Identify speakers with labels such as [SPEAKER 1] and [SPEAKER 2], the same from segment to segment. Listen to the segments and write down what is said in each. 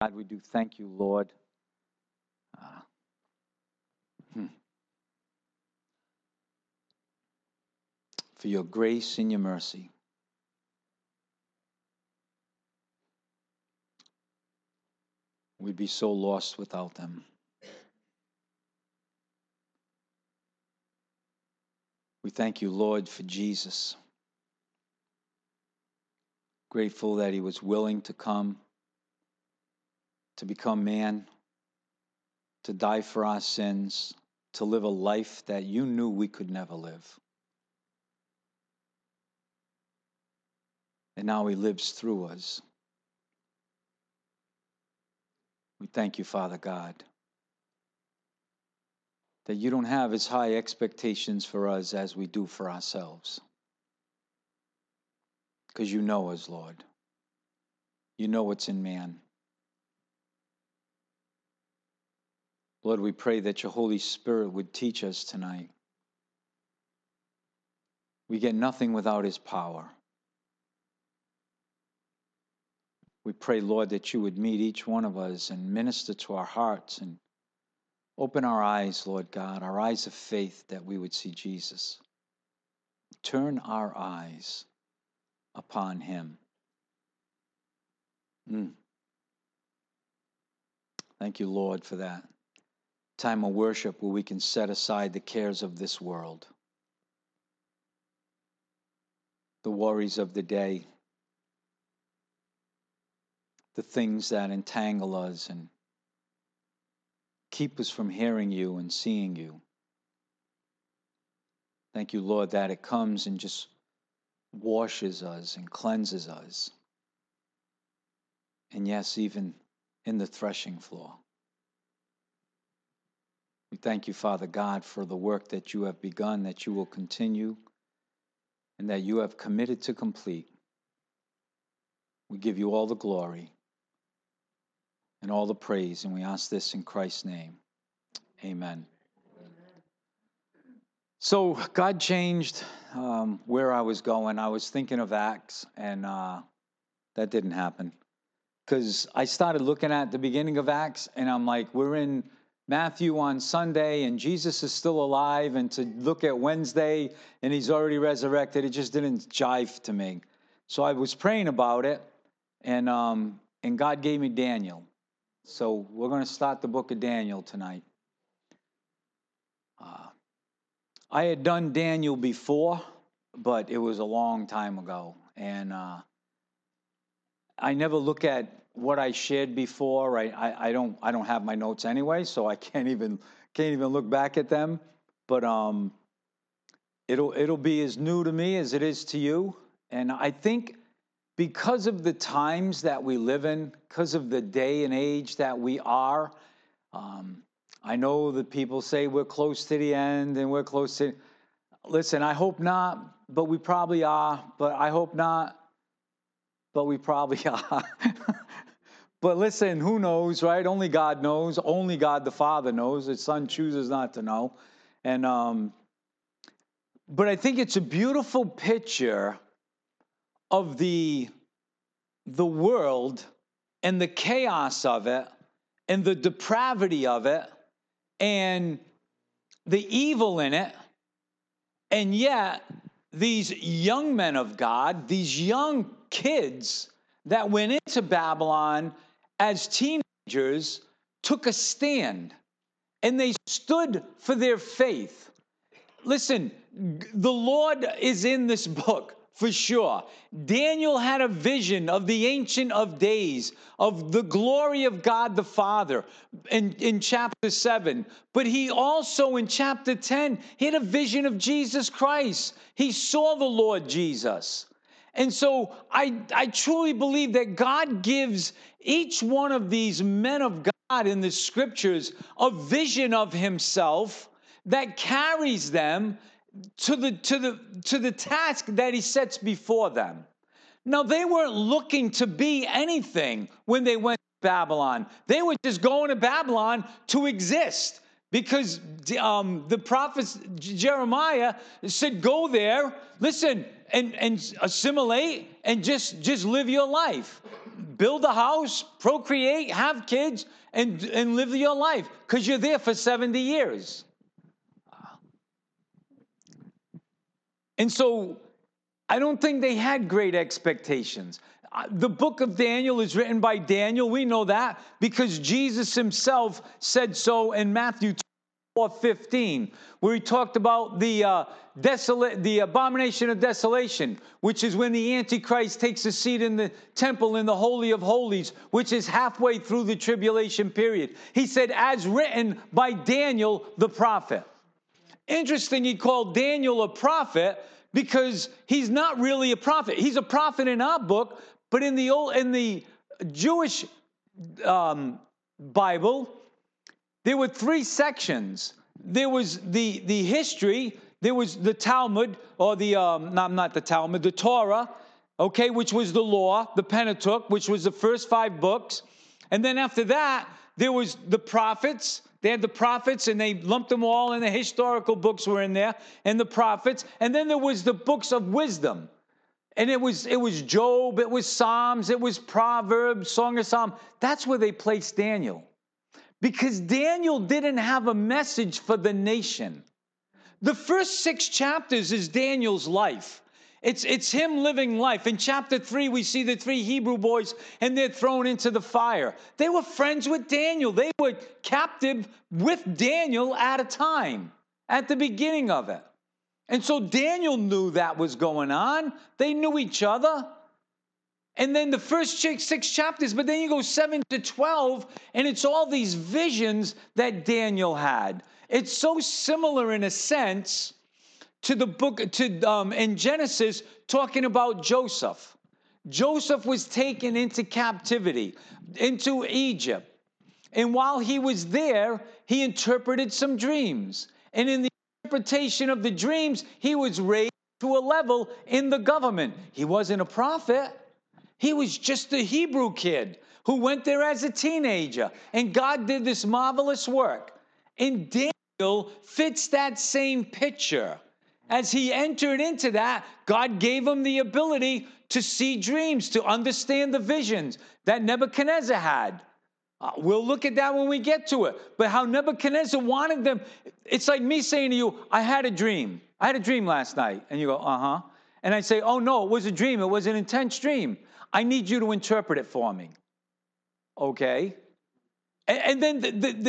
[SPEAKER 1] God, we do thank you, Lord, uh, for your grace and your mercy. We'd be so lost without them. We thank you, Lord, for Jesus. Grateful that he was willing to come, to become man, to die for our sins, to live a life that you knew we could never live. And now he lives through us. We thank you, Father God, that you don't have as high expectations for us as we do for ourselves. Because you know us, Lord. You know what's in man. Lord, we pray that your Holy Spirit would teach us tonight. We get nothing without his power. We pray, Lord, that you would meet each one of us and minister to our hearts and open our eyes, Lord God, our eyes of faith, that we would see Jesus. Turn our eyes upon him. Thank you, Lord, for that time of worship where we can set aside the cares of this world, the worries of the day, the things that entangle us and keep us from hearing you and seeing you. Thank you, Lord, that it comes and just washes us and cleanses us. And yes, even in the threshing floor. We thank you, Father God, for the work that you have begun, that you will continue, and that you have committed to complete. We give you all the glory and all the praise, and we ask this in Christ's name. Amen. So God changed where I was going. I was thinking of Acts, and that didn't happen. Because I started looking at the beginning of Acts, and I'm like, we're in Matthew on Sunday, and Jesus is still alive, and to look at Wednesday, and he's already resurrected, it just didn't jive to me. So I was praying about it, and God gave me Daniel. So we're going to start the book of Daniel tonight. I had done Daniel before, but it was a long time ago, and I never look at what I shared before. I don't have my notes anyway, so I can't even look back at them. But it'll be as new to me as it is to you. And I think because of the times that we live in, because of the day and age that we are, I know that people say we're close to the end and we're close to. Listen, I hope not, but we probably are. But I hope not, but we probably are. But listen, who knows, right? Only God knows. Only God the Father knows. The Son chooses not to know. And but I think it's a beautiful picture of the world and the chaos of it and the depravity of it and the evil in it. And yet, these young men of God, these young kids that went into Babylon as teenagers, took a stand, and they stood for their faith. Listen, the Lord is in this book for sure. Daniel had a vision of the Ancient of Days, of the glory of God the Father in chapter 7. But he also, in chapter 10, he had a vision of Jesus Christ. He saw the Lord Jesus. And so I truly believe that God gives each one of these men of God in the scriptures a vision of himself that carries them to the task that he sets before them. Now, they weren't looking to be anything when they went to Babylon. They were just going to Babylon to exist, because the prophet Jeremiah said, go there, listen, and assimilate and just live your life. build a house, procreate, have kids, and live your life because you're there for 70 years. And so I don't think they had great expectations. The book of Daniel is written by Daniel. We know that because Jesus himself said so in Matthew 4:15, where he talked about the abomination of desolation, which is when the Antichrist takes a seat in the temple in the Holy of Holies, which is halfway through the tribulation period. He said, as written by Daniel the prophet. Interesting, he called Daniel a prophet because he's not really a prophet. He's a prophet in our book, but in the Jewish Bible, there were three sections. There was the history. There was the Talmud, or not the Talmud, the Torah, okay, which was the law, the Pentateuch, which was the first 5 books. And then after that, there was the prophets. They had the prophets, and they lumped them all, and the historical books were in there, and the prophets. And then there was the books of wisdom. And it was Job, it was Psalms, it was Proverbs, Song of Psalms. That's where they placed Daniel. Because Daniel didn't have a message for the nation. The first 6 chapters is Daniel's life. It's him living life. In chapter 3, we see the 3 Hebrew boys, and they're thrown into the fire. They were friends with Daniel. They were captive with Daniel at a time, at the beginning of it. And so Daniel knew that was going on. They knew each other. And then the first 6 chapters, but then you go 7 to 12, and it's all these visions that Daniel had. It's so similar in a sense to the book in Genesis talking about Joseph. Joseph was taken into captivity, into Egypt. And while he was there, he interpreted some dreams. And in the interpretation of the dreams, he was raised to a level in the government. He wasn't a prophet. He was just a Hebrew kid who went there as a teenager. And God did this marvelous work. And Daniel fits that same picture. As he entered into that, God gave him the ability to see dreams, to understand the visions that Nebuchadnezzar had. We'll look at that when we get to it. But how Nebuchadnezzar wanted them, it's like me saying to you, I had a dream. I had a dream last night. And you go, uh-huh. And I say, oh, no, it was a dream. It was an intense dream. I need you to interpret it for me. Okay? And then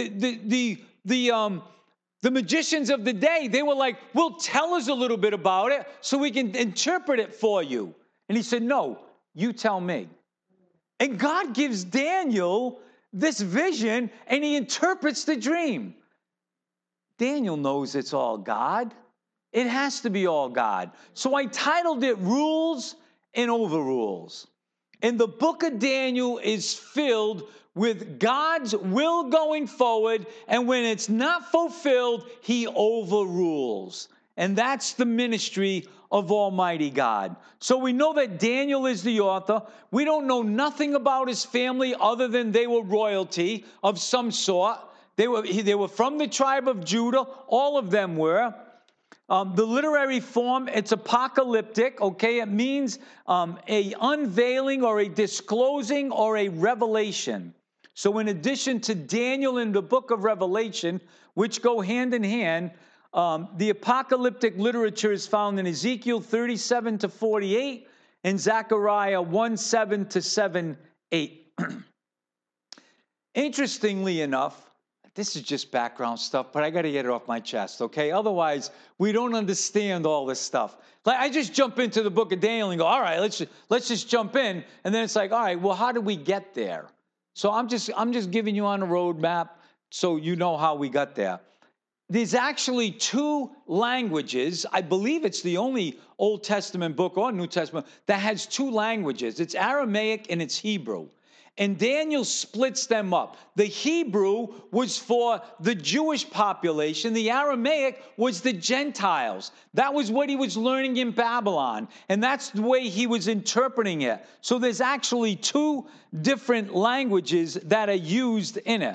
[SPEAKER 1] the magicians of the day, they were like, well, tell us a little bit about it so we can interpret it for you. And he said, no, you tell me. And God gives Daniel this vision, and he interprets the dream. Daniel knows it's all God. It has to be all God. So I titled it Rules and Overrules. And the book of Daniel is filled with God's will going forward, and when it's not fulfilled, he overrules. And that's the ministry of Almighty God. So we know that Daniel is the author. We don't know nothing about his family other than they were royalty of some sort. They were from the tribe of Judah. All of them were. The literary form, it's apocalyptic, okay? It means a unveiling or a disclosing or a revelation. So in addition to Daniel in the book of Revelation, which go hand in hand, the apocalyptic literature is found in Ezekiel 37 to 48 and Zechariah 1:7 to 7:8. Interestingly enough, this is just background stuff, but I got to get it off my chest, okay? Otherwise, we don't understand all this stuff. Like I just jump into the book of Daniel and go, all right, let's just jump in, and then it's like, all right, well, how did we get there? So I'm just giving you on a roadmap so you know how we got there. There's actually 2 languages. I believe it's the only Old Testament book or New Testament that has 2 languages. It's Aramaic and it's Hebrew. And Daniel splits them up. The Hebrew was for the Jewish population. The Aramaic was the Gentiles. That was what he was learning in Babylon. And that's the way he was interpreting it. So there's actually 2 different languages that are used in it.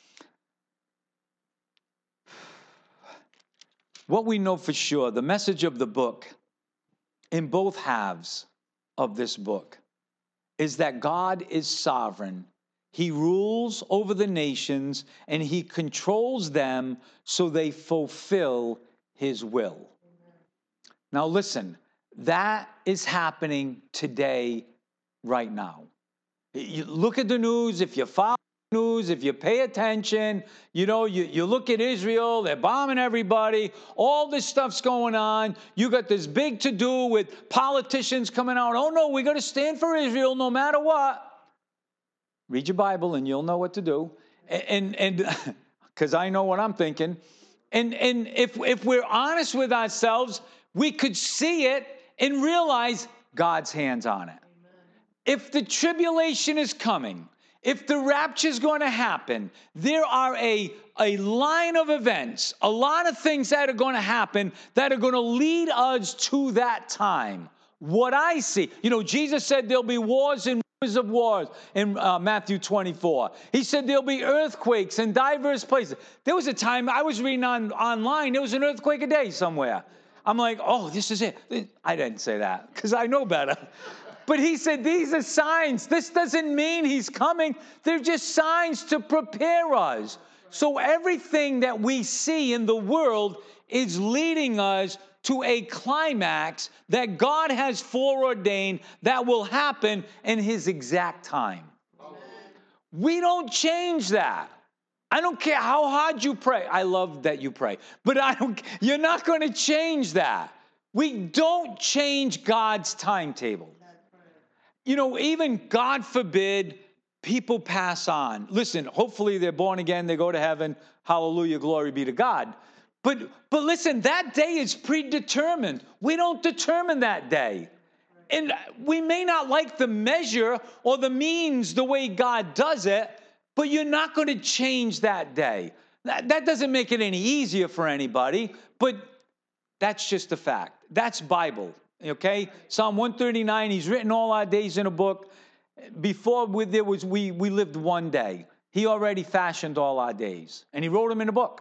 [SPEAKER 1] What we know for sure, the message of the book in both halves of this book is that God is sovereign. He rules over the nations, and he controls them so they fulfill his will. Now listen, that is happening today, right now. You look at the news, if you follow the news, if you pay attention, you look at Israel, they're bombing everybody, all this stuff's going on. You got this big to-do with politicians coming out, oh no, we got to stand for Israel no matter what. Read your Bible and you'll know what to do. And because I know what I'm thinking. And if we're honest with ourselves, we could see it and realize God's hands on it. If the tribulation is coming, if the rapture is going to happen, there are a line of events, a lot of things that are going to happen that are going to lead us to that time. What I see, Jesus said there'll be wars and rumors of wars in Matthew 24. He said there'll be earthquakes in diverse places. There was a time I was reading online, there was an earthquake a day somewhere. I'm like, oh, this is it. I didn't say that because I know better. But he said, these are signs. This doesn't mean he's coming. They're just signs to prepare us. So everything that we see in the world is leading us to a climax that God has foreordained that will happen in his exact time. Amen. We don't change that. I don't care how hard you pray. I love that you pray. But you're not going to change that. We don't change God's timetable. Even God forbid people pass on. Listen, hopefully they're born again, they go to heaven. Hallelujah, glory be to God. But listen, that day is predetermined. We don't determine that day. And we may not like the measure or the means the way God does it, but you're not going to change that day. That doesn't make it any easier for anybody, but that's just a fact. That's Bible. Okay, Psalm 139, he's written all our days in a book. Before we lived one day. He already fashioned all our days, and he wrote them in a book.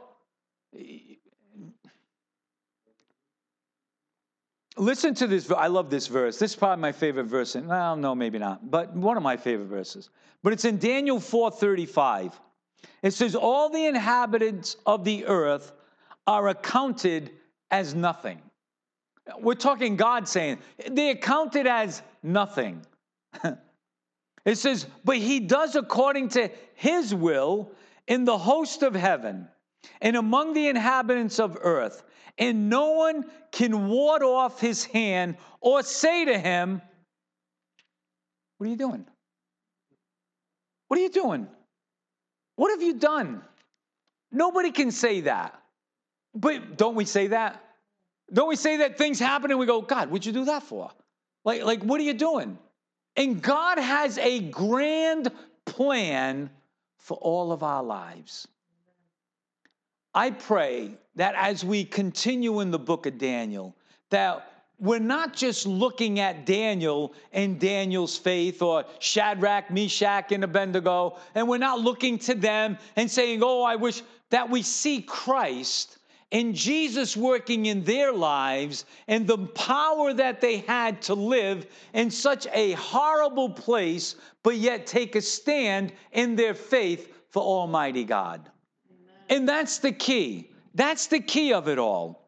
[SPEAKER 1] Listen to this. I love this verse. This is probably my favorite verse. Well, no, maybe not, but one of my favorite verses. But it's in Daniel 4:35. It says, all the inhabitants of the earth are accounted as nothing. We're talking God saying, they are counted as nothing. It says, but he does according to his will in the host of heaven and among the inhabitants of earth. And no one can ward off his hand or say to him, what are you doing? What are you doing? What have you done? Nobody can say that. But don't we say that? Don't we say that things happen and we go, God, what'd you do that for? Like, what are you doing? And God has a grand plan for all of our lives. I pray that as we continue in the book of Daniel, that we're not just looking at Daniel and Daniel's faith or Shadrach, Meshach, and Abednego, and we're not looking to them and saying, oh, I wish that we see Christ and Jesus working in their lives and the power that they had to live in such a horrible place, but yet take a stand in their faith for Almighty God. Amen. And that's the key. That's the key of it all.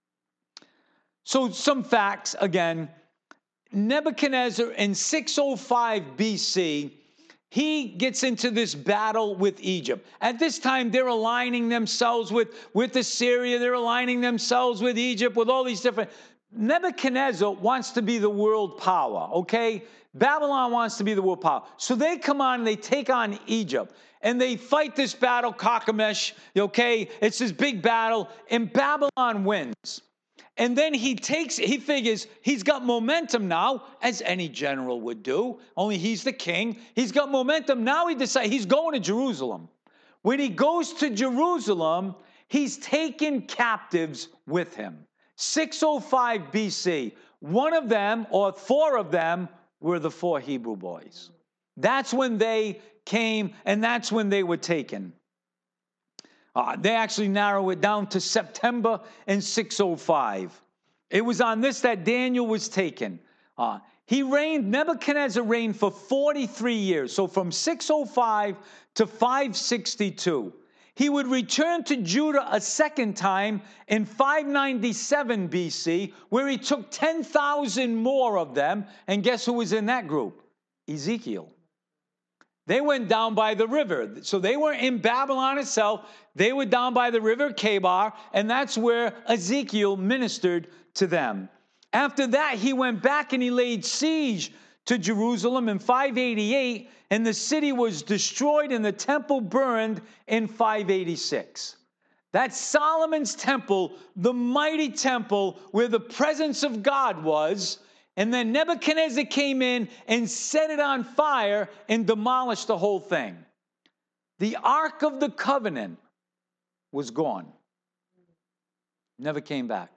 [SPEAKER 1] So some facts again. Nebuchadnezzar in 605 BC, he gets into this battle with Egypt. At this time, they're aligning themselves with Assyria. They're aligning themselves with Egypt, with all these different. Nebuchadnezzar wants to be the world power, okay? Babylon wants to be the world power. So they come on and they take on Egypt. And they fight this battle, Carchemish, okay? It's this big battle, and Babylon wins. And then he figures he's got momentum now, as any general would do, only he's the king. He's got momentum. Now he decides he's going to Jerusalem. When he goes to Jerusalem, he's taken captives with him. 605 BC. One of them, or four of them, were the four Hebrew boys. That's when they came, and that's when they were taken. They actually narrow it down to September in 605. It was on this that Daniel was taken. Nebuchadnezzar reigned for 43 years. So from 605 to 562. He would return to Judah a second time in 597 BC, where he took 10,000 more of them. And guess who was in that group? Ezekiel. They went down by the river. So they were in Babylon itself. They were down by the river Chebar, and that's where Ezekiel ministered to them. After that, he went back and he laid siege to Jerusalem in 588, and the city was destroyed and the temple burned in 586. That's Solomon's temple, the mighty temple where the presence of God was. And then Nebuchadnezzar came in and set it on fire and demolished the whole thing. The Ark of the Covenant was gone. Never came back.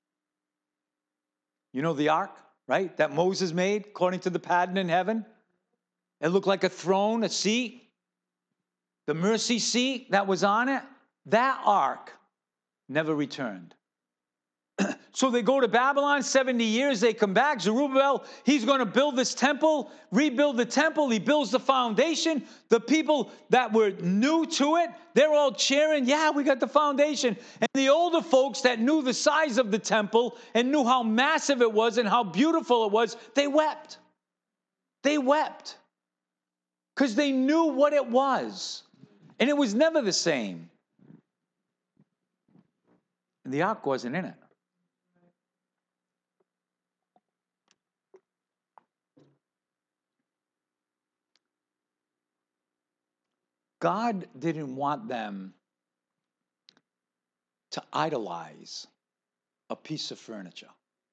[SPEAKER 1] You know the Ark, right? That Moses made according to the pattern in heaven. It looked like a throne, a seat. The mercy seat that was on it, that Ark never returned. So they go to Babylon, 70 years, they come back. Zerubbabel, he's going to build this temple, rebuild the temple. He builds the foundation. The people that were new to it, they're all cheering, yeah, we got the foundation. And the older folks that knew the size of the temple and knew how massive it was and how beautiful it was, they wept. They wept because they knew what it was. And it was never the same. And the ark wasn't in it. God didn't want them to idolize a piece of furniture.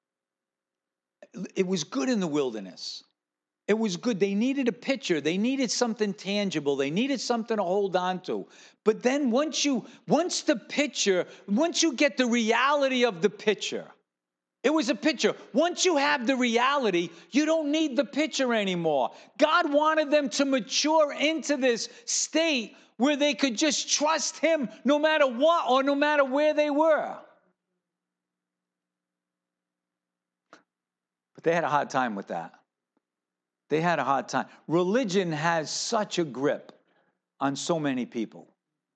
[SPEAKER 1] It was good in the wilderness. It was good. They needed a picture. They needed something tangible. They needed something to hold on to. But then once you get the reality of the picture, it was a picture. Once you have the reality, you don't need the picture anymore. God wanted them to mature into this state where they could just trust him no matter what or no matter where they were. But they had a hard time with that. They had a hard time. Religion has such a grip on so many people.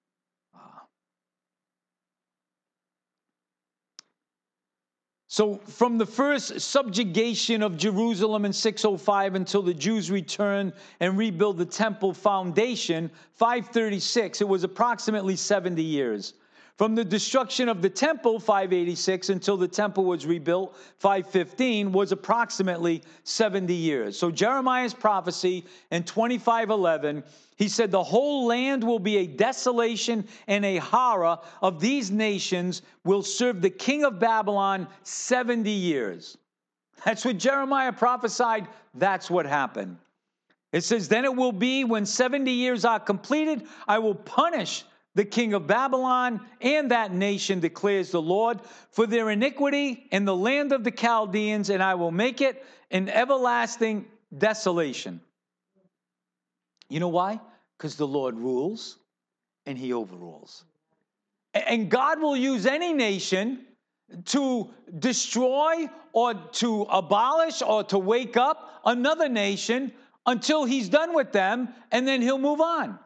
[SPEAKER 1] So from the first subjugation of Jerusalem in 605 until the Jews returned and rebuilt the temple foundation, 536, it was approximately 70 years. From the destruction of the temple, 586, until the temple was rebuilt, 515, was approximately 70 years. So Jeremiah's prophecy in 25:11, he said, the whole land will be a desolation and a horror of these nations will serve the king of Babylon 70 years. That's what Jeremiah prophesied. That's what happened. It says, then it will be when 70 years are completed, I will punish the king of Babylon and that nation, declares the Lord, for their iniquity in the land of the Chaldeans, and I will make it an everlasting desolation. You know why? Because the Lord rules and he overrules. And God will use any nation to destroy or to abolish or to wake up another nation until he's done with them, and then he'll move on.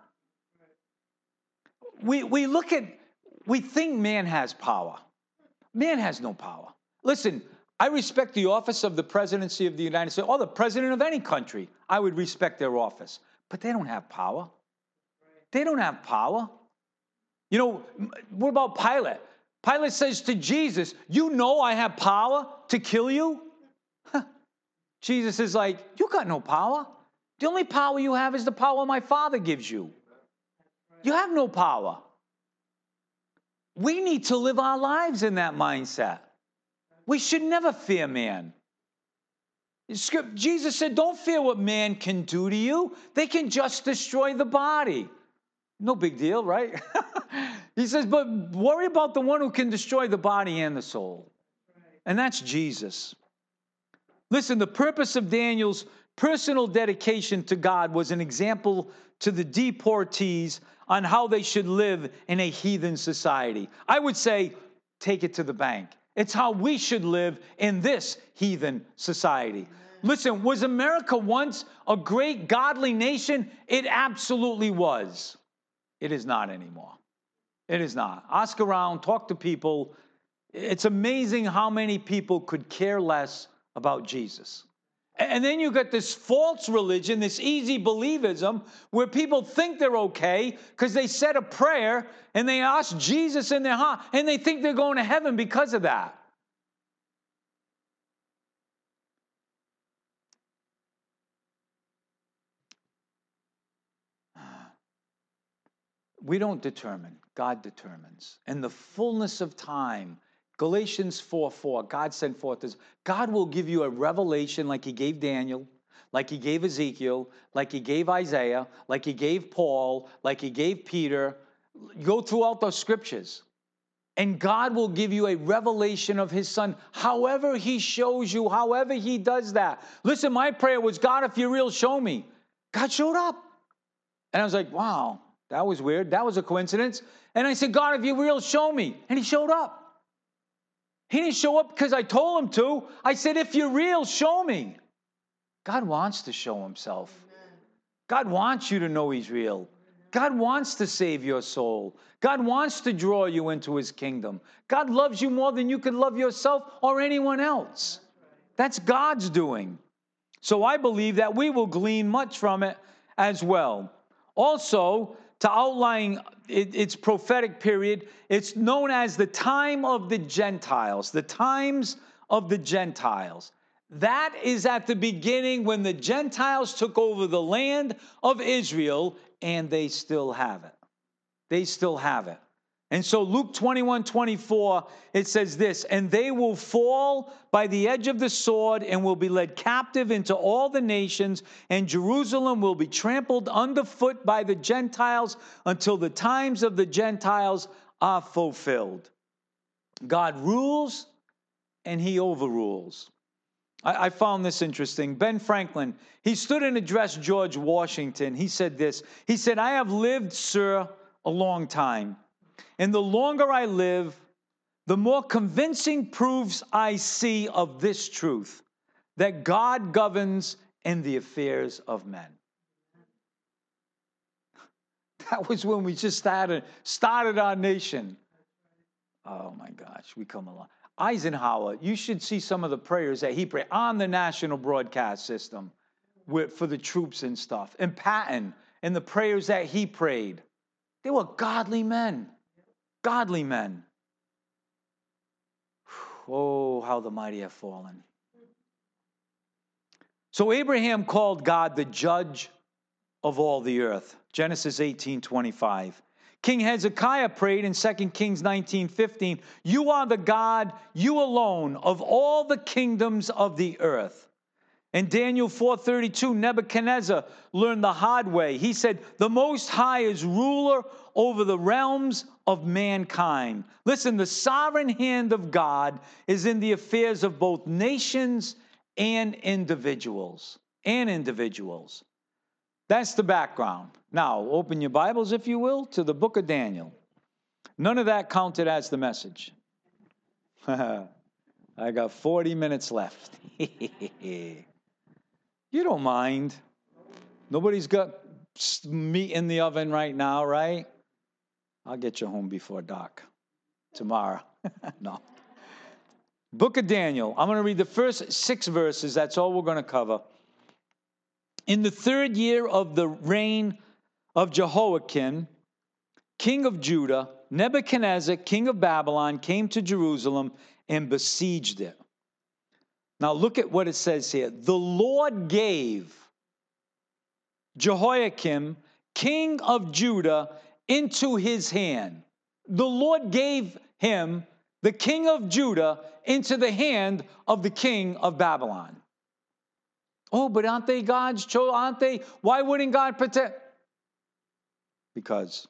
[SPEAKER 1] We think man has power. Man has no power. Listen, I respect the office of the presidency of the United States, or the president of any country. I would respect their office. But they don't have power. They don't have power. You know, what about Pilate? Pilate says to Jesus, you know I have power to kill you? Jesus is like, you got no power. The only power you have is the power my Father gives you. You have no power. We need to live our lives in that mindset. We should never fear man. Jesus said, don't fear what man can do to you. They can just destroy the body. No big deal, right? He says, but worry about the one who can destroy the body and the soul. And that's Jesus. Listen, the purpose of Daniel's personal dedication to God was an example to the deportees on how they should live in a heathen society. I would say, take it to the bank. It's how we should live in this heathen society. Listen, was America once a great godly nation? It absolutely was. It is not anymore. It is not. Ask around, talk to people. It's amazing how many people could care less about Jesus. And then you got this false religion, this easy believism, where people think they're okay because they said a prayer and they ask Jesus in their heart, and they think they're going to heaven because of that. We don't determine. God determines. In the fullness of time, Galatians 4:4, God sent forth this. God will give you a revelation like he gave Daniel, like he gave Ezekiel, like he gave Isaiah, like he gave Paul, like he gave Peter. Go throughout those scriptures. And God will give you a revelation of his son, however he shows you, however he does that. Listen, my prayer was, God, if you're real, show me. God showed up. And I was like, wow, that was weird. That was a coincidence. And I said, God, if you're real, show me. And he showed up. He didn't show up because I told him to. I said, if you're real, show me. God wants to show himself. God wants you to know he's real. God wants to save your soul. God wants to draw you into his kingdom. God loves you more than you could love yourself or anyone else. That's God's doing. So I believe that we will glean much from it as well. Also, to outline its prophetic period, it's known as the time of the Gentiles, the times of the Gentiles. That is at the beginning when the Gentiles took over the land of Israel, and they still have it. They still have it. And so Luke 21:24, it says this, and they will fall by the edge of the sword and will be led captive into all the nations, and Jerusalem will be trampled underfoot by the Gentiles until the times of the Gentiles are fulfilled. God rules and he overrules. I found this interesting. Ben Franklin, he stood and addressed George Washington. He said this. He said, I have lived, sir, a long time. And the longer I live, the more convincing proofs I see of this truth, that God governs in the affairs of men. That was when we just started our nation. Oh my gosh, we come along. Eisenhower, you should see some of the prayers that he prayed on the national broadcast system for the troops and stuff. And Patton, and the prayers that he prayed. They were godly men. Godly men. Oh, how the mighty have fallen. So Abraham called God the judge of all the earth. Genesis 18:25. King Hezekiah prayed in 2 Kings 19:15, you are the God, you alone, of all the kingdoms of the earth. In Daniel 4:32, Nebuchadnezzar learned the hard way. He said, the Most High is ruler over the realms of mankind. Listen, the sovereign hand of God is in the affairs of both nations and individuals. That's the background. Now, open your Bibles, if you will, to the book of Daniel. None of that counted as the message. I got 40 minutes left. You don't mind. Nobody's got meat in the oven right now, right? I'll get you home before dark tomorrow. No. Book of Daniel. I'm going to read the first 6 verses. That's all we're going to cover. In the 3rd year of the reign of Jehoiakim, king of Judah, Nebuchadnezzar, king of Babylon, came to Jerusalem and besieged it. Now look at what it says here. The Lord gave Jehoiakim, king of Judah, into his hand. The Lord gave him, the king of Judah, into the hand of the king of Babylon. Oh, but aren't they God's chosen? Aren't they? Why wouldn't God protect? Because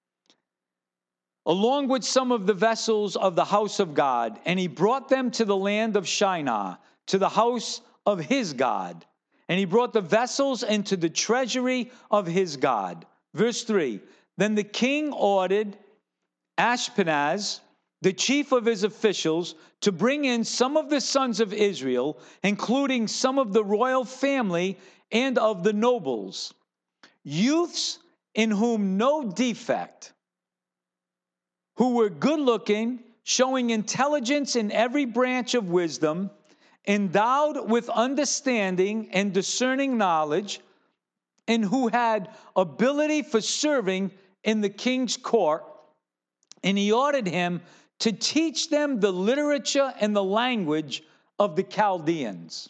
[SPEAKER 1] along with some of the vessels of the house of God, and he brought them to the land of Shinar, to the house of his God. And he brought the vessels into the treasury of his God. Verse 3, then the king ordered Ashpenaz, the chief of his officials, to bring in some of the sons of Israel, including some of the royal family and of the nobles, youths in whom no defect, who were good-looking, showing intelligence in every branch of wisdom, endowed with understanding and discerning knowledge, and who had ability for serving in the king's court. And he ordered him to teach them the literature and the language of the Chaldeans.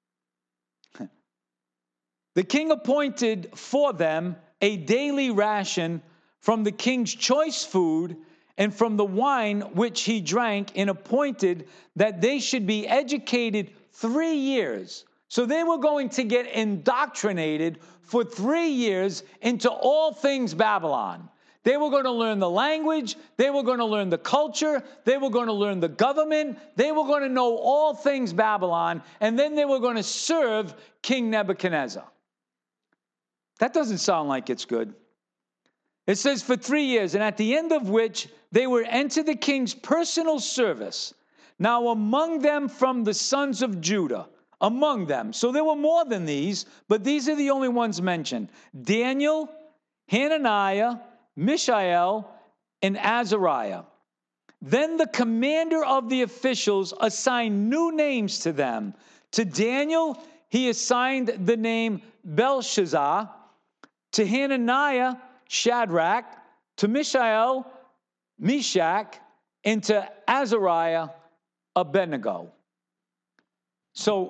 [SPEAKER 1] The king appointed for them a daily ration from the king's choice food and from the wine which he drank, and appointed that they should be educated 3 years. So they were going to get indoctrinated for 3 years into all things Babylon. They were going to learn the language. They were going to learn the culture. They were going to learn the government. They were going to know all things Babylon. And then they were going to serve King Nebuchadnezzar. That doesn't sound like it's good. It says for 3 years, and at the end of which they were entered the king's personal service. Now among them from the sons of Judah, among them. So there were more than these, but these are the only ones mentioned. Daniel, Hananiah, Mishael, and Azariah. Then the commander of the officials assigned new names to them. To Daniel, he assigned the name Belshazzar. To Hananiah, Shadrach. To Mishael, Meshach. And to Azariah, Abednego. So,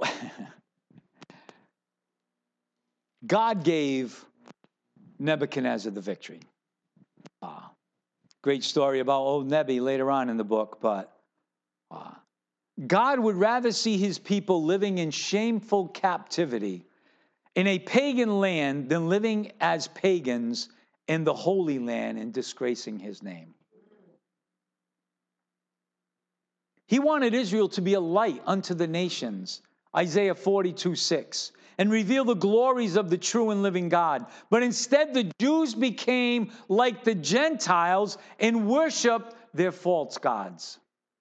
[SPEAKER 1] God gave Nebuchadnezzar the victory. Great story about old Nebi later on in the book, but God would rather see his people living in shameful captivity in a pagan land than living as pagans in the Holy Land and disgracing his name. He wanted Israel to be a light unto the nations, Isaiah 42:6, and reveal the glories of the true and living God. But instead, the Jews became like the Gentiles and worshiped their false gods.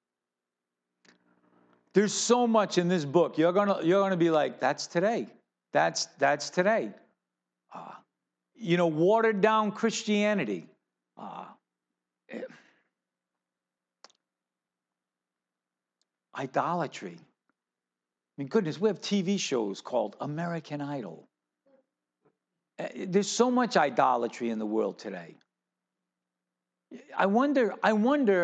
[SPEAKER 1] There's so much in this book. You're gonna be like, that's today. That's today. Watered down Christianity. Idolatry. I mean, goodness, we have TV shows called American Idol. There's so much idolatry in the world today. I wonder, I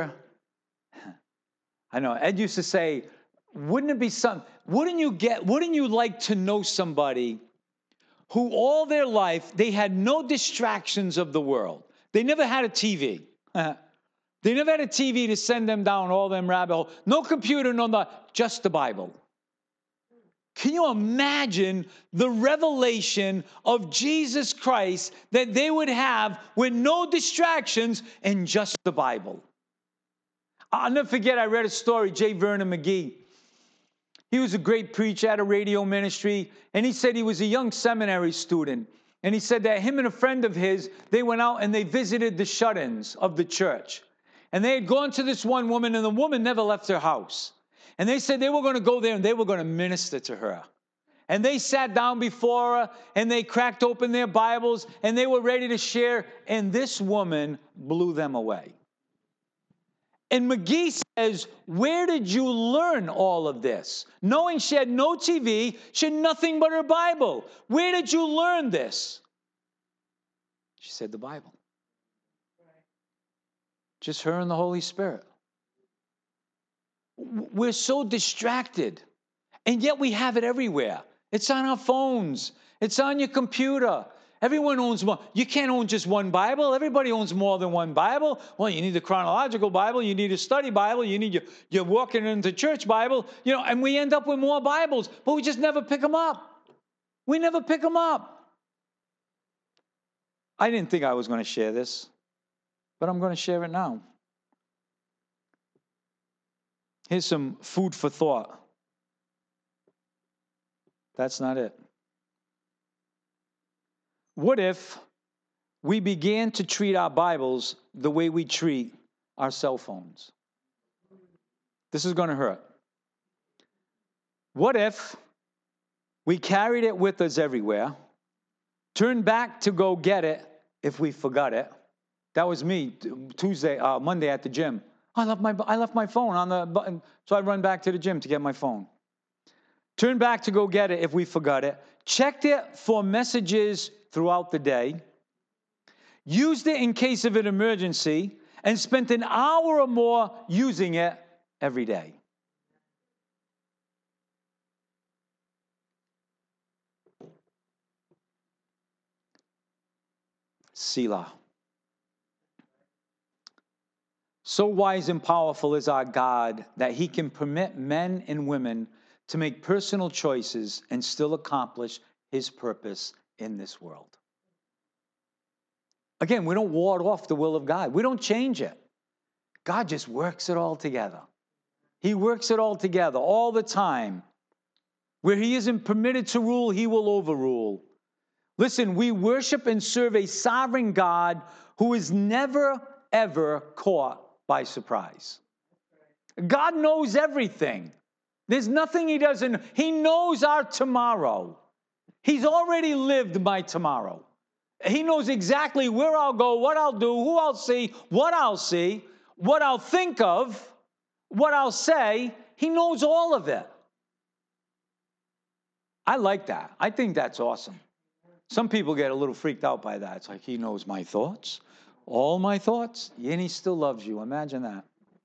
[SPEAKER 1] know, Ed used to say, wouldn't you like to know somebody who all their life, they had no distractions of the world. They never had a TV. They never had a TV to send them down all them rabbit holes. No computer, just the Bible. Can you imagine the revelation of Jesus Christ that they would have with no distractions and just the Bible? I'll never forget, I read a story, J. Vernon McGee. He was a great preacher at a radio ministry, and he said he was a young seminary student. And he said that him and a friend of his, they went out and they visited the shut-ins of the church. And they had gone to this one woman, and the woman never left her house. And they said they were going to go there and they were going to minister to her. And they sat down before her and they cracked open their Bibles and they were ready to share. And this woman blew them away. And McGee says, where did you learn all of this? Knowing she had no TV, she had nothing but her Bible. Where did you learn this? She said, the Bible. Just her and the Holy Spirit. We're so distracted, and yet we have it everywhere. It's on our phones. It's on your computer. Everyone owns one. You can't own just one Bible. Everybody owns more than one Bible. Well, you need the chronological Bible. You need a study Bible. You need your walking into church Bible. And we end up with more Bibles, but we just never pick them up. We never pick them up. I didn't think I was going to share this, but I'm going to share it now. Here's some food for thought. That's not it. What if we began to treat our Bibles the way we treat our cell phones? This is going to hurt. What if we carried it with us everywhere, turned back to go get it if we forgot it? That was me Monday at the gym. I left my phone on the button, so I run back to the gym to get my phone. Turn back to go get it if we forgot it. Checked it for messages throughout the day. Used it in case of an emergency, and spent an hour or more using it every day. Selah. So wise and powerful is our God that he can permit men and women to make personal choices and still accomplish his purpose in this world. Again, we don't ward off the will of God. We don't change it. God just works it all together. He works it all together all the time. Where he isn't permitted to rule, he will overrule. Listen, we worship and serve a sovereign God who is never, ever caught by surprise. God knows everything. There's nothing he doesn't. He knows our tomorrow. He's already lived my tomorrow. He knows exactly where I'll go, what I'll do, who I'll see, what I'll think of, what I'll say. He knows all of it. I like that. I think that's awesome. Some people get a little freaked out by that. It's like, he knows my thoughts, all my thoughts, and he still loves you. Imagine that.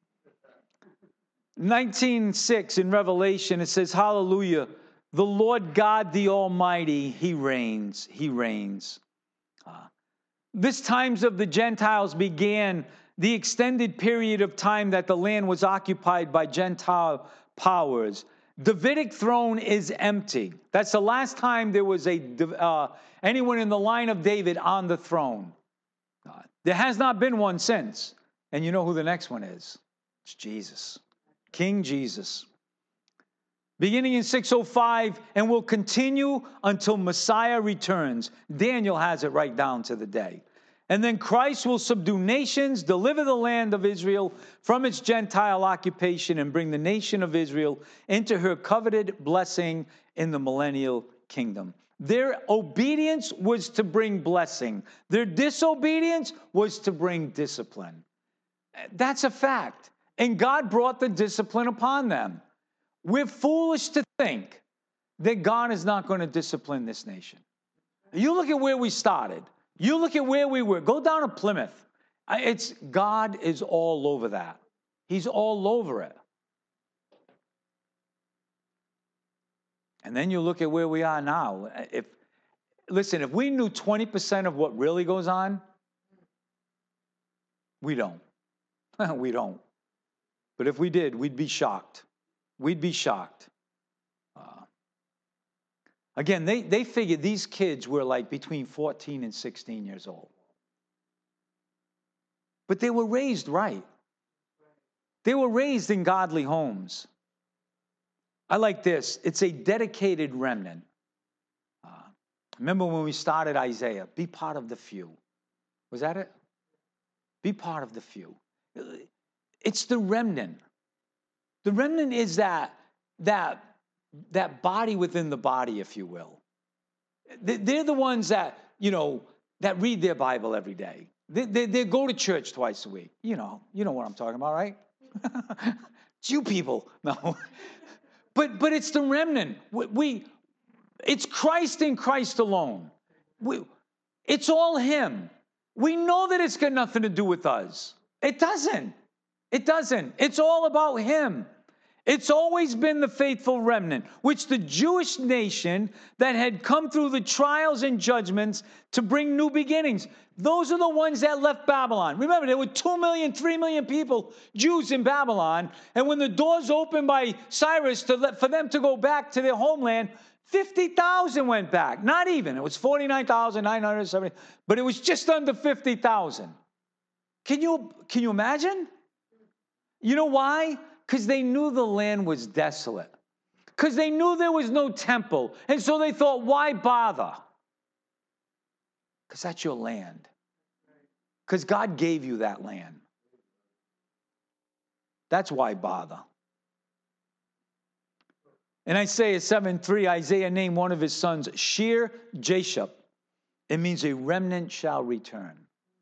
[SPEAKER 1] 19:6 in Revelation, it says, hallelujah, the Lord God, the Almighty, he reigns, he reigns. This times of the Gentiles began the extended period of time that the land was occupied by Gentile powers. Davidic throne is empty. That's the last time there was anyone in the line of David on the throne. There has not been one since. And you know who the next one is? It's Jesus. King Jesus. Beginning in 605 and will continue until Messiah returns. Daniel has it right down to the day. And then Christ will subdue nations, deliver the land of Israel from its Gentile occupation, and bring the nation of Israel into her coveted blessing in the millennial kingdom. Their obedience was to bring blessing. Their disobedience was to bring discipline. That's a fact. And God brought the discipline upon them. We're foolish to think that God is not going to discipline this nation. You look at where we started. You look at where we were. Go down to Plymouth. God is all over that. He's all over it. And then you look at where we are now. If we knew 20% of what really goes on, we don't. We don't. But if we did, we'd be shocked. We'd be shocked. Again, they figured these kids were like between 14 and 16 years old. But they were raised right. They were raised in godly homes. I like this. It's a dedicated remnant. Remember when we started Isaiah? Be part of the few. Was that it? Be part of the few. It's the remnant. The remnant is that body within the body, if you will. They're the ones that read their Bible every day. They go to church twice a week. You know what I'm talking about, right? It's you people. No. But it's the remnant. It's Christ and Christ alone. It's all him. We know that it's got nothing to do with us. It doesn't. It doesn't. It's all about him. It's always been the faithful remnant, which the Jewish nation that had come through the trials and judgments to bring new beginnings. Those are the ones that left Babylon. Remember, there were 2 million, 3 million people, Jews in Babylon. And when the doors opened by Cyrus for them to go back to their homeland, 50,000 went back. Not even. It was 49,970. But it was just under 50,000. Can you imagine? You know why? Because they knew the land was desolate. Because they knew there was no temple. And so they thought, why bother? Because that's your land. Because God gave you that land. That's why bother. In Isaiah 7:3, Isaiah named one of his sons Shear Jashub. It means a remnant shall return.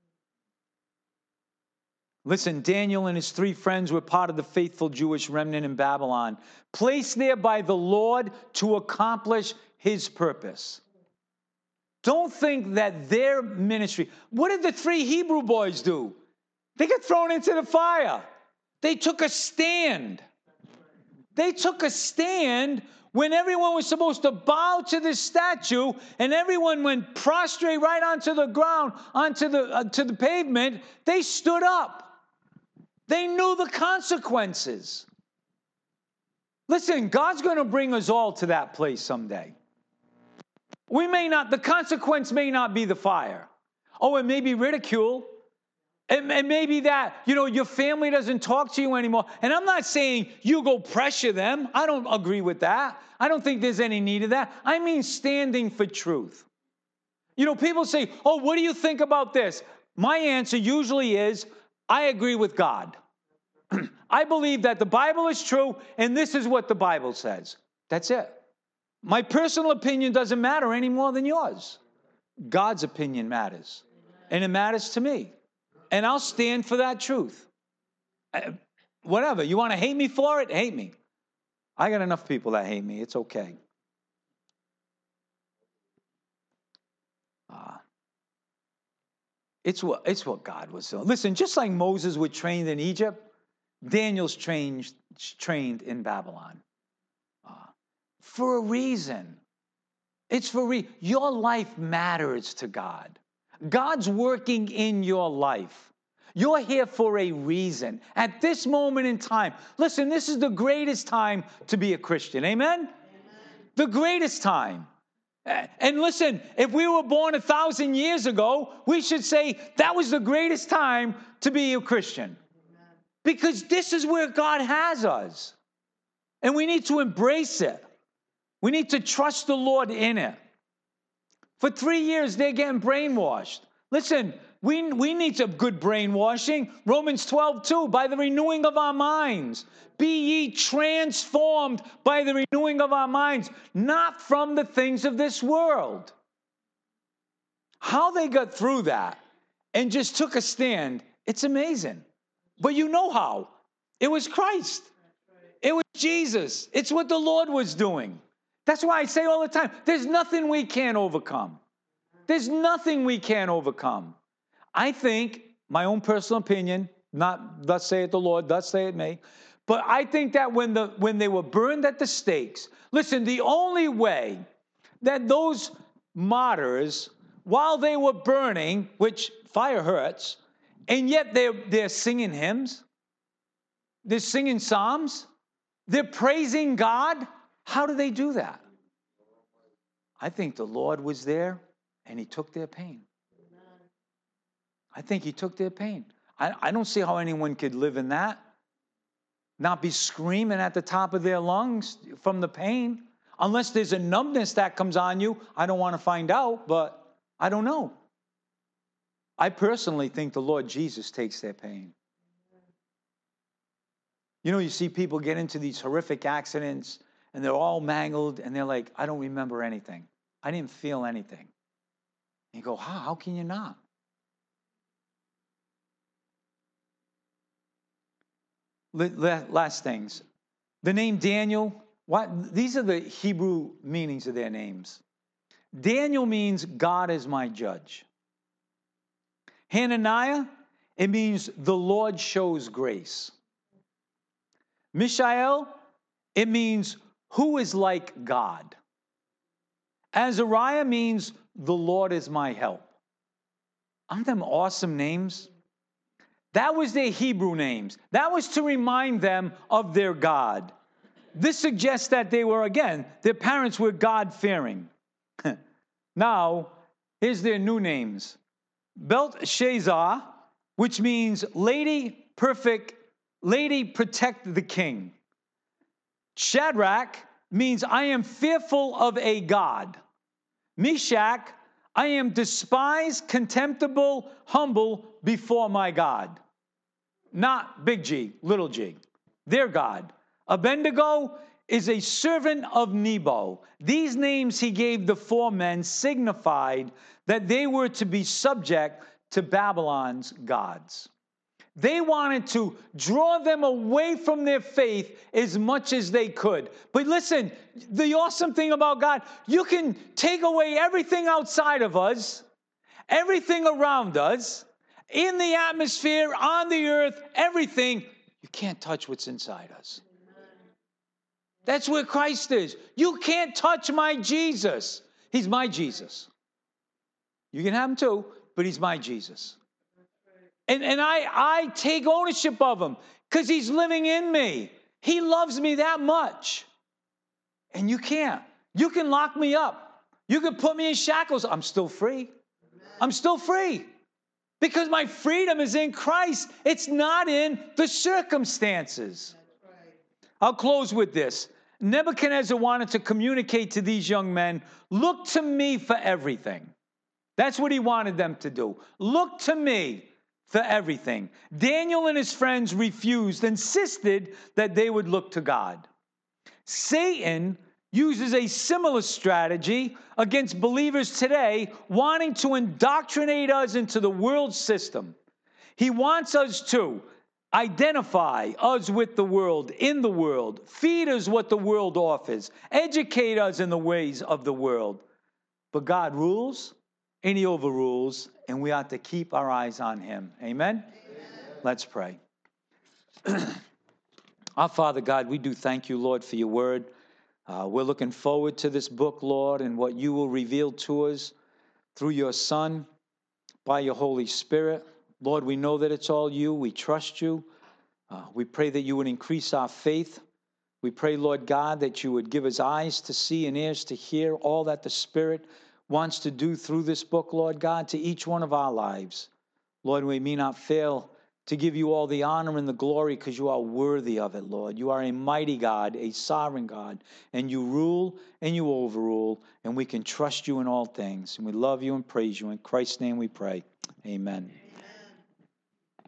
[SPEAKER 1] Listen, Daniel and his 3 friends were part of the faithful Jewish remnant in Babylon, placed there by the Lord to accomplish his purpose. Don't think that their ministry... What did the 3 Hebrew boys do? They got thrown into the fire. They took a stand. They took a stand when everyone was supposed to bow to the statue, and everyone went prostrate right onto the ground, onto the pavement. They stood up. They knew the consequences. Listen, God's going to bring us all to that place someday. The consequence may not be the fire. Oh, it may be ridicule. It may be that, your family doesn't talk to you anymore. And I'm not saying you go pressure them. I don't agree with that. I don't think there's any need of that. I mean standing for truth. People say, oh, what do you think about this? My answer usually is, I agree with God. I believe that the Bible is true, and this is what the Bible says. That's it. My personal opinion doesn't matter any more than yours. God's opinion matters, and it matters to me. And I'll stand for that truth. Whatever. You want to hate me for it? Hate me. I got enough people that hate me. It's okay. It's what God was doing. Listen, just like Moses was trained in Egypt, Daniel's trained in Babylon. For a reason. It's for your life matters to God. God's working in your life. You're here for a reason. At this moment in time, listen, this is the greatest time to be a Christian. Amen? Amen. The greatest time. And listen, if we were born 1,000 years ago, we should say that was the greatest time to be a Christian. Because this is where God has us. And we need to embrace it. We need to trust the Lord in it. For 3 years, they're getting brainwashed. Listen, we need some good brainwashing. Romans 12:2, by the renewing of our minds. Be ye transformed by the renewing of our minds, not from the things of this world. How they got through that and just took a stand, it's amazing. But you know how. It was Christ. It was Jesus. It's what the Lord was doing. That's why I say all the time, there's nothing we can't overcome. There's nothing we can't overcome. I think, my own personal opinion, not thus saith the Lord, thus saith me, but I think that when they were burned at the stakes, listen, the only way that those martyrs, while they were burning, which fire hurts, and yet they're singing hymns, they're singing psalms, they're praising God. How do they do that? I think the Lord was there and he took their pain. I think he took their pain. I don't see how anyone could live in that, not be screaming at the top of their lungs from the pain, unless there's a numbness that comes on you. I don't want to find out, but I don't know. I personally think the Lord Jesus takes their pain. You see people get into these horrific accidents and they're all mangled and they're like, I don't remember anything. I didn't feel anything. And you go, how can you not? Last things. The name Daniel, these are the Hebrew meanings of their names. Daniel means God is my judge. Hananiah, it means the Lord shows grace. Mishael, it means who is like God. Azariah means the Lord is my help. Aren't them awesome names? That was their Hebrew names. That was to remind them of their God. This suggests that their parents were God-fearing. Now, here's their new names. Belteshazzar, which means lady protect the king. Shadrach means I am fearful of a God. Meshach, I am despised, contemptible, humble before my God. Not big G, little g. Their God. Abednego is a servant of Nebo. These names he gave the 4 men signified that they were to be subject to Babylon's gods. They wanted to draw them away from their faith as much as they could. But listen, the awesome thing about God, you can take away everything outside of us, everything around us, in the atmosphere, on the earth, everything. You can't touch what's inside us. That's where Christ is. You can't touch my Jesus. He's my Jesus. You can have him too, but he's my Jesus. And I take ownership of him because he's living in me. He loves me that much. And you can't. You can lock me up. You can put me in shackles. I'm still free. I'm still free. Because my freedom is in Christ. It's not in the circumstances. I'll close with this. Nebuchadnezzar wanted to communicate to these young men, look to me for everything. That's what he wanted them to do. Look to me for everything. Daniel and his friends refused, insisted that they would look to God. Satan uses a similar strategy against believers today, wanting to indoctrinate us into the world system. He wants us to identify us with the world, in the world, feed us what the world offers, educate us in the ways of the world. But God rules, and he overrules, and we ought to keep our eyes on him. Amen? Amen. Let's pray. Our Father God, we do thank you, Lord, for your word. We're looking forward to this book, Lord, and what you will reveal to us through your Son, by your Holy Spirit. Lord, we know that it's all you. We trust you. We pray that you would increase our faith. We pray, Lord God, that you would give us eyes to see and ears to hear all that the Spirit wants to do through this book, Lord God, to each one of our lives. Lord, we may not fail to give you all the honor and the glory because you are worthy of it, Lord. You are a mighty God, a sovereign God, and you rule and you overrule, and we can trust you in all things. And we love you and praise you. In Christ's name we pray. Amen.